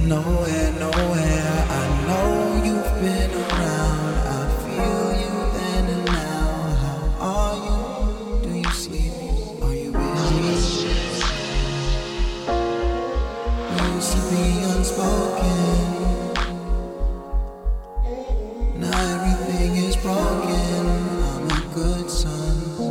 Nowhere, nowhere. I know you've been around. I feel you then and now. How are you? Do you sleep? Are you busy? We used to be unspoken. Now everything is broken. I'm a good son.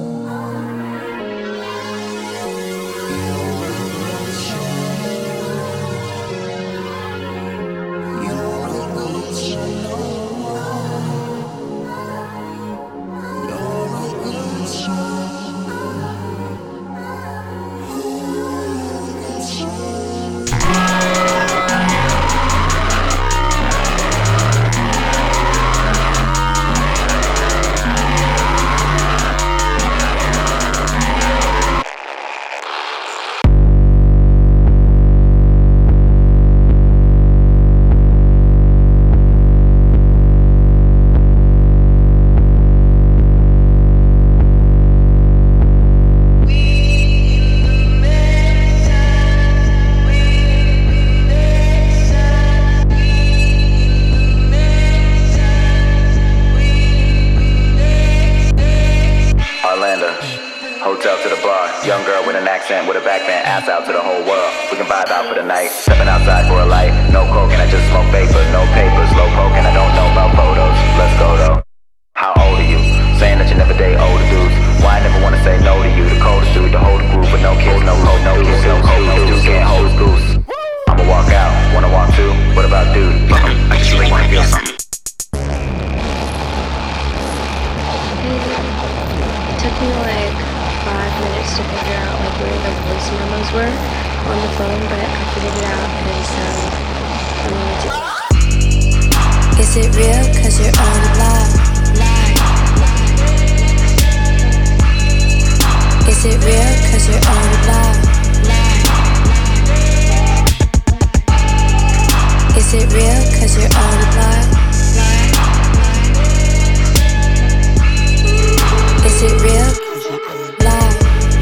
Hotel to the bar, young girl with an accent, with a backband, ass out to the whole world. We can vibe out for the night, stepping outside for a light. No coke and I just smoke vapor, no paper, slow poke and I don't know about photos. Let's go though. How old are you? Saying that you never date older dudes. Why I never wanna say no to you? The coldest dude to hold a group, but no kids, no hold, no kids, no hold, no dude can't hold his goose. I'ma walk out, wanna walk too. What about dude? Fuck 'em, I just really wanna feel something. It took me like 5 minutes to figure out like where the voice memos were on the phone, but I figured it out, and so I'm gonna do it. Is it real? 'Cause you're on live. Is it real? 'Cause you're on live. Is it real? 'Cause you're on live. Is it real? Live.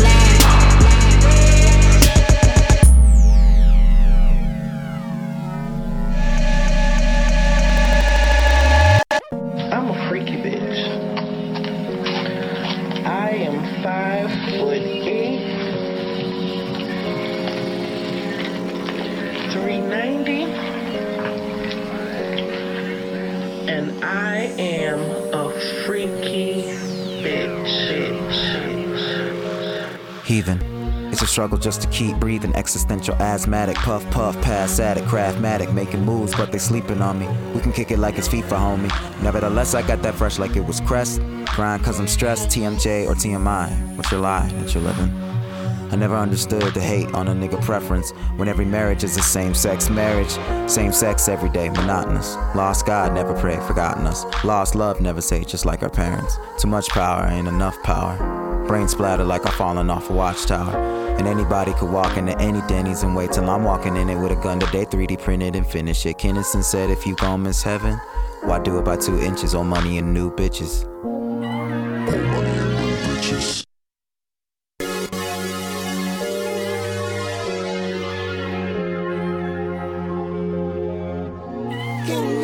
I'm a freaky bitch. I am 5'8", 390, and I am a freaky bitch. Heathen. It's a struggle just to keep breathing. Existential asthmatic, puff puff, pass addict, craftmatic, making moves, but they sleeping on me. We can kick it like it's FIFA, homie. Nevertheless, I got that fresh like it was Crest. Grind 'cause I'm stressed, TMJ or TMI. What's your lie that you're living? I never understood the hate on a nigga preference when every marriage is a same-sex marriage. Same sex every day, monotonous. Lost God, never pray, forgotten us. Lost love, never say, just like our parents. Too much power, ain't enough power. Brain splatter like I'm falling off a watchtower. And anybody could walk into any Denny's and wait till I'm walking in it with a gun today, 3D printed and finish it. Kinnison said if you gon' miss heaven, why do it by 2 inches? Old money and new bitches. Old money and new bitches. Can